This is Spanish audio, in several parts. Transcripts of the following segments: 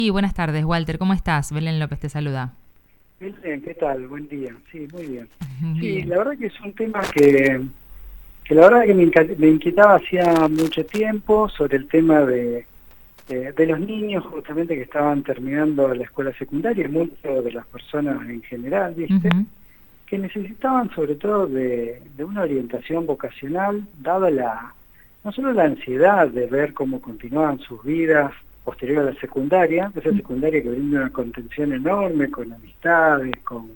Sí, buenas tardes, Walter. ¿Cómo estás? Belén López te saluda. Bien, ¿qué tal? Buen día. Sí, muy bien. Sí, Bien. la verdad que es un tema que la verdad que me inquietaba hacía mucho tiempo sobre el tema de los niños justamente que estaban terminando la escuela secundaria y muchas de las personas en general, ¿viste? Ujú. Que necesitaban sobre todo de una orientación vocacional, dada no solo la ansiedad de ver cómo continuaban sus vidas posterior a la secundaria, esa secundaria que brinda una contención enorme con amistades, con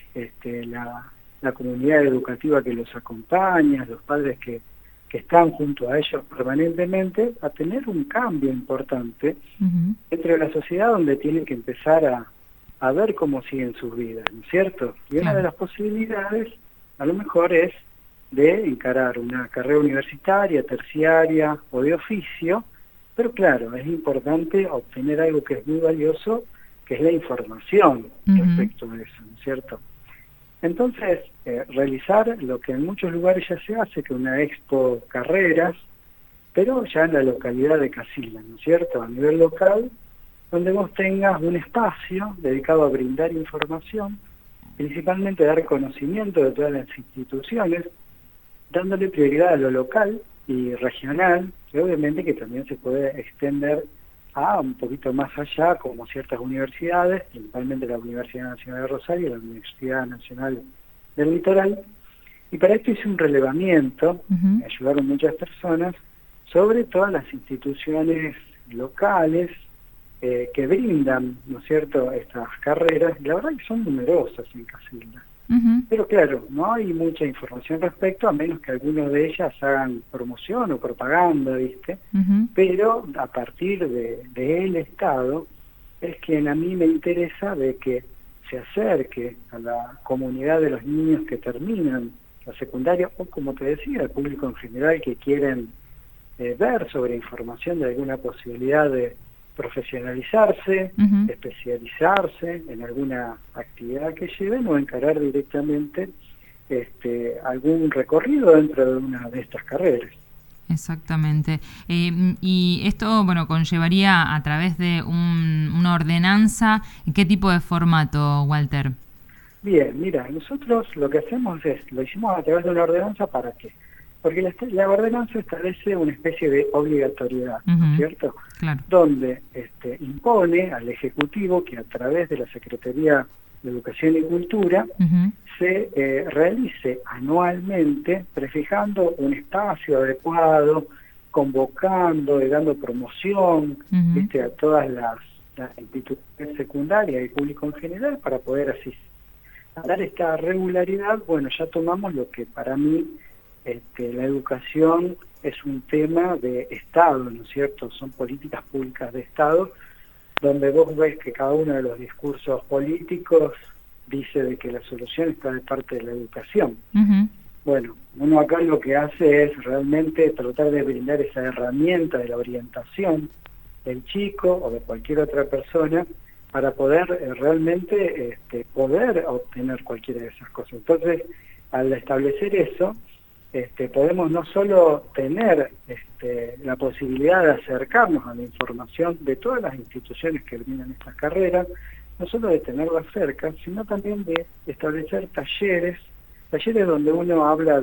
la comunidad educativa que los acompaña, los padres que están junto a ellos permanentemente, a tener un cambio importante Ujú. entre la sociedad donde tienen que empezar a ver cómo siguen sus vidas, ¿no es cierto? Y una de Claro. las posibilidades, a lo mejor, es de encarar una carrera universitaria, terciaria o de oficio, pero claro, es importante obtener algo que es muy valioso, que es la información Ujú. respecto de eso, ¿no es cierto? Entonces, realizar lo que en muchos lugares ya se hace, que una expo carreras, pero ya en la localidad de Casilda, ¿no es cierto? A nivel local, donde vos tengas un espacio dedicado a brindar información, principalmente dar conocimiento de todas las instituciones, dándole prioridad a lo local y regional, que obviamente que también se puede extender a un poquito más allá, como ciertas universidades, principalmente la Universidad Nacional de Rosario y la Universidad Nacional del Litoral. Y para esto hice un relevamiento, Ujú. me ayudaron muchas personas, sobre todas las instituciones locales que brindan, ¿no es cierto?, estas carreras, y la verdad que son numerosas en Casilda. Ujú. Pero claro, no hay mucha información respecto, a menos que algunos de ellas hagan promoción o propaganda, ¿viste? Ujú. Pero a partir del Estado es quien a mí me interesa de que se acerque a la comunidad de los niños que terminan la secundaria, o como te decía, al público en general que quieren ver sobre información de alguna posibilidad de profesionalizarse, Ujú. especializarse en alguna actividad que lleven o encarar directamente algún recorrido dentro de una de estas carreras. Exactamente. Y esto, bueno, conllevaría a través de una ordenanza. ¿Qué tipo de formato, Walter? Bien, mira, nosotros lo que hacemos lo hicimos a través de una ordenanza. ¿Para qué? Porque la ordenanza establece una especie de obligatoriedad, ¿no es Ujú. cierto?, Claro. donde impone al Ejecutivo que a través de la Secretaría de Educación y Cultura Ujú. se realice anualmente, prefijando un espacio adecuado, convocando y dando promoción, Ujú. ¿viste?, a todas las instituciones secundarias y público en general para poder asistir. A dar esta regularidad, bueno, ya tomamos lo que para mí la educación es un tema de Estado, ¿no es cierto? Son políticas públicas de Estado, donde vos ves que cada uno de los discursos políticos dice de que la solución está de parte de la educación. Ujú. Bueno, uno acá lo que hace es realmente tratar de brindar esa herramienta de la orientación del chico o de cualquier otra persona para poder realmente poder obtener cualquiera de esas cosas. Entonces, al establecer eso, podemos no solo tener la posibilidad de acercarnos a la información de todas las instituciones que brindan estas carreras, no solo de tenerlas cerca, sino también de establecer talleres donde uno habla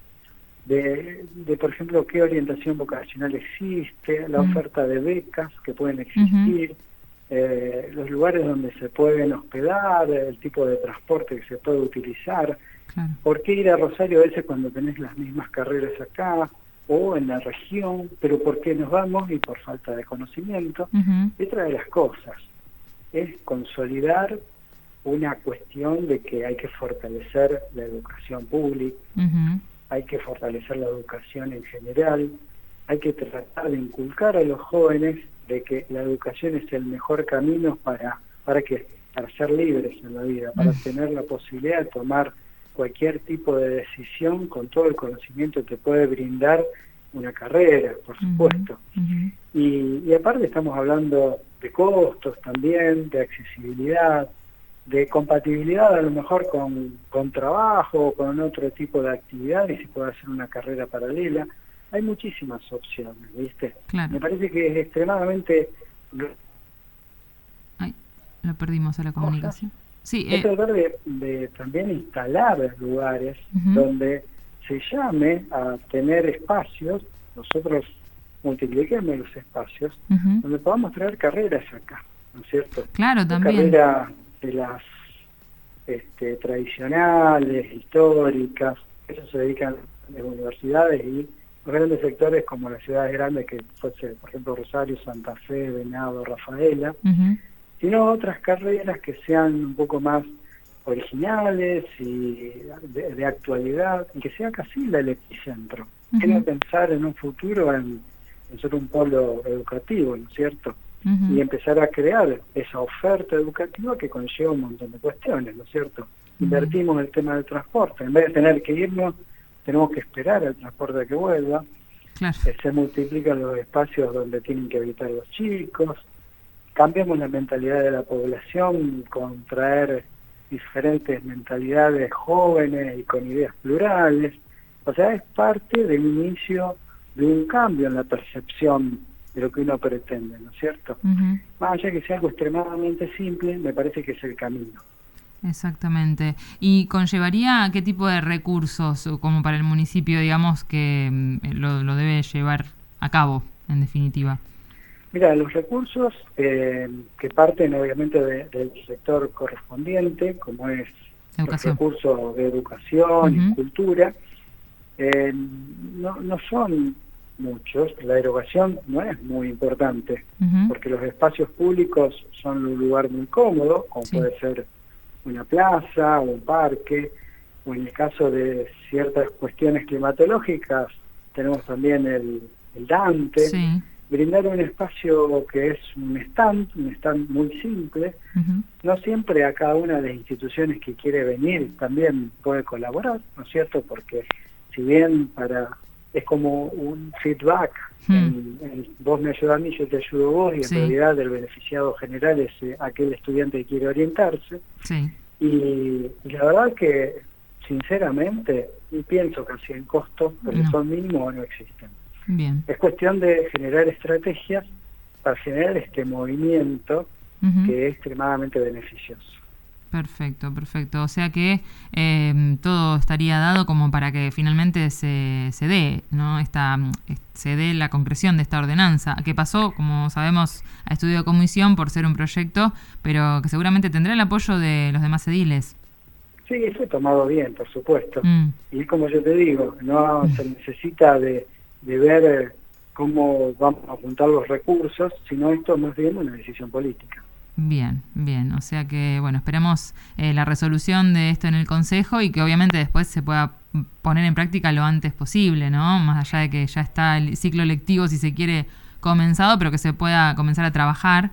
por ejemplo, qué orientación vocacional existe, la Mm. oferta de becas que pueden Ujú. existir, los lugares donde se pueden hospedar, el tipo de transporte que se puede utilizar. Claro. ¿Por qué ir a Rosario a veces cuando tenés las mismas carreras acá o en la región? Pero ¿por qué nos vamos? Y por falta de conocimiento. Ujú. Y otra de las cosas es consolidar una cuestión de que hay que fortalecer la educación pública, Ujú. hay que fortalecer la educación en general, hay que tratar de inculcar a los jóvenes de que la educación es el mejor camino para ser libres en la vida, para Mm. tener la posibilidad de tomar cualquier tipo de decisión con todo el conocimiento que puede brindar una carrera, por Ujú. supuesto. Ujú. Y aparte estamos hablando de costos también, de accesibilidad, de compatibilidad a lo mejor con trabajo o con otro tipo de actividad y se puede hacer una carrera paralela. Hay muchísimas opciones, ¿viste? Claro. Me parece que es extremadamente Lo perdimos a la comunicación. Sí, es tratar de también instalar lugares donde se llame a tener espacios, nosotros multipliquemos los espacios, donde podamos traer carreras acá, ¿no es cierto? Claro, también. Carreras de las tradicionales, históricas, eso se dedican las universidades y los grandes sectores como las ciudades grandes, que fuese, por ejemplo, Rosario, Santa Fe, Venado, Rafaela, sino otras carreras que sean un poco más originales y de actualidad, y que sea casi el epicentro. Quiero pensar en un futuro en ser un polo educativo, ¿no es cierto? Y empezar a crear esa oferta educativa que conlleva un montón de cuestiones, ¿no es cierto? Invertimos el tema del transporte, en vez de tener que irnos, tenemos que esperar al transporte a que vuelva. Claro. Se multiplican los espacios donde tienen que habitar los chicos, cambiamos la mentalidad de la población con traer diferentes mentalidades jóvenes y con ideas plurales. O sea, es parte del inicio de un cambio en la percepción de lo que uno pretende, ¿no es cierto? Más allá que sea algo extremadamente simple, me parece que es el camino. Exactamente. ¿Y conllevaría qué tipo de recursos como para el municipio, digamos, que lo debe llevar a cabo, en definitiva? Mira, los recursos que parten obviamente del sector correspondiente, como es los recursos de educación y cultura, no son muchos. La erogación no es muy importante, porque los espacios públicos son un lugar muy cómodo, como puede ser una plaza o un parque, o en el caso de ciertas cuestiones climatológicas, tenemos también el Dante. Brindar un espacio que es un stand muy simple. No siempre a cada una de las instituciones que quiere venir también puede colaborar, ¿no es cierto? Porque si bien es como un feedback, vos me ayudas a mí, yo te ayudo a vos, y en realidad el beneficiado general es aquel estudiante que quiere orientarse. Y la verdad que, sinceramente, y pienso casi en costos, porque son mínimos o no existen. Bien. Es cuestión de generar estrategias para generar este movimiento que es extremadamente beneficioso. Perfecto. O sea que todo estaría dado como para que finalmente se dé, ¿no? Se dé la concreción de esta ordenanza, que pasó, como sabemos, a estudio de comisión por ser un proyecto, pero que seguramente tendrá el apoyo de los demás ediles. Sí, eso he tomado bien, por supuesto. Y como yo te digo, no se necesita de ver cómo vamos a juntar los recursos, sino esto más bien una decisión política. Bien. O sea que, bueno, esperemos la resolución de esto en el Consejo y que obviamente después se pueda poner en práctica lo antes posible, ¿no? Más allá de que ya está el ciclo lectivo, si se quiere, comenzado, pero que se pueda comenzar a trabajar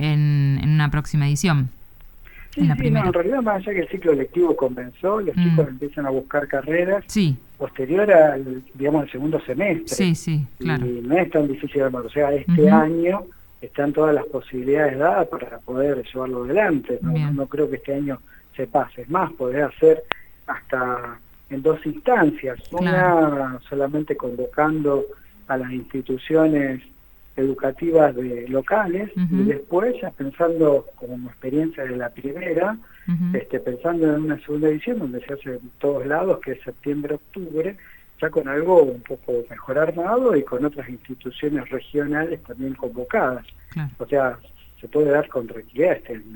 en una próxima edición. Sí, en realidad más allá que el ciclo lectivo comenzó, los chicos empiezan a buscar carreras posterior al, digamos, el segundo semestre. Sí, claro. Y no es tan difícil de armar. O sea, este año están todas las posibilidades dadas para poder llevarlo adelante. No creo que este año se pase. Es más, poder hacer hasta en 2 instancias. Una solamente convocando a las instituciones educativas locales y después ya pensando como experiencia de la primera, pensando en una segunda edición donde se hace en todos lados, que es septiembre-octubre, ya con algo un poco mejor armado y con otras instituciones regionales también convocadas. O sea, se puede dar con tranquilidad este año,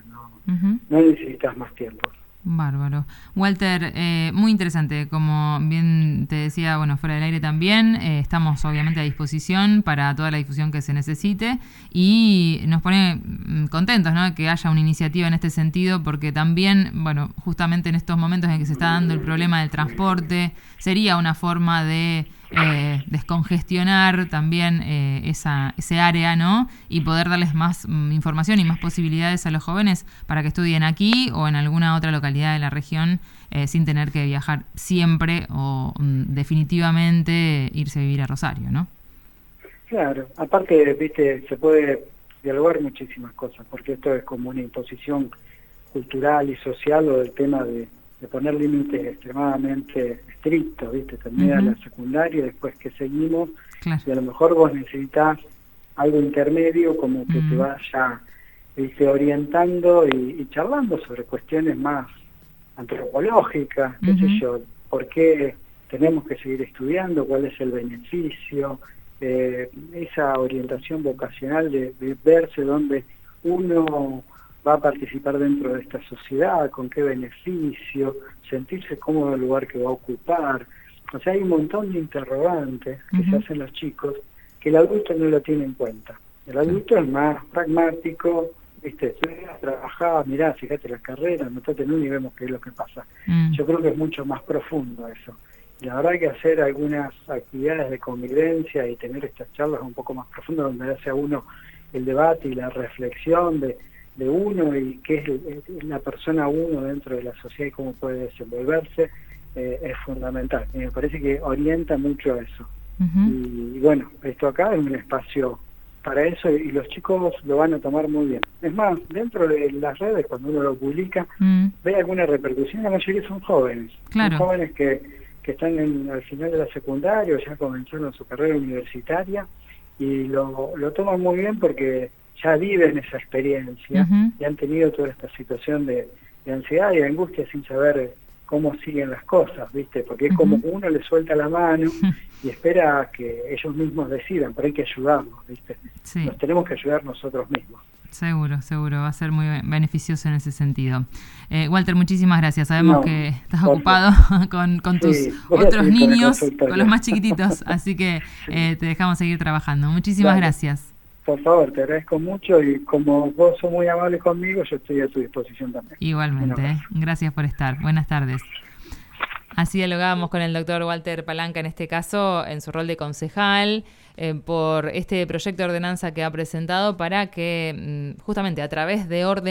no necesitas más tiempo. Bárbaro. Walter, muy interesante, como bien te decía, bueno, fuera del aire también, estamos obviamente a disposición para toda la difusión que se necesite y nos pone contentos, ¿no?, que haya una iniciativa en este sentido, porque también, bueno, justamente en estos momentos en que se está dando el problema del transporte, sería una forma de descongestionar también ese área, ¿no?, y poder darles más información y más posibilidades a los jóvenes para que estudien aquí o en alguna otra localidad de la región sin tener que viajar siempre o definitivamente irse a vivir a Rosario, ¿no? Claro, aparte, viste, se puede dialogar muchísimas cosas, porque esto es como una imposición cultural y social, o del tema de poner límites extremadamente estrictos, ¿viste? Termina la secundaria y después que seguimos, y a lo mejor vos necesitas algo intermedio como que te vaya orientando y charlando sobre cuestiones más antropológicas, qué sé yo, por qué tenemos que seguir estudiando, cuál es el beneficio, esa orientación vocacional de verse dónde uno va a participar dentro de esta sociedad, con qué beneficio, sentirse cómodo en el lugar que va a ocupar. O sea, hay un montón de interrogantes que se hacen los chicos que el adulto no lo tiene en cuenta. El adulto es más pragmático, estudias, trabajás, mirá, fíjate la carrera, anotate en uno y vemos qué es lo que pasa. Yo creo que es mucho más profundo eso. Y la verdad hay que hacer algunas actividades de convivencia y tener estas charlas un poco más profundas donde hace a uno el debate y la reflexión de uno y qué es la persona uno dentro de la sociedad y cómo puede desenvolverse, es fundamental. Y me parece que orienta mucho a eso. Y bueno, esto acá es un espacio para eso y los chicos lo van a tomar muy bien. Es más, dentro de las redes, cuando uno lo publica, ve alguna repercusión, la mayoría son jóvenes. Claro. Son jóvenes que están al final de la secundaria o ya comenzaron su carrera universitaria y lo toman muy bien porque ya viven esa experiencia y han tenido toda esta situación de ansiedad y de angustia sin saber cómo siguen las cosas, ¿viste? Porque es como que uno le suelta la mano y espera a que ellos mismos decidan, pero hay que ayudarlos, ¿viste? Sí. Nos tenemos que ayudar nosotros mismos. Seguro, va a ser muy beneficioso en ese sentido. Walter, muchísimas gracias. Sabemos que estás ocupado con tus otros niños, con los más chiquititos, así que te dejamos seguir trabajando. Muchísimas gracias. Por favor, te agradezco mucho y como vos sos muy amable conmigo, yo estoy a tu disposición también. Igualmente, gracias por estar. Buenas tardes. Así dialogábamos con el doctor Walter Palanca, en este caso, en su rol de concejal, por este proyecto de ordenanza que ha presentado para que, justamente a través de orden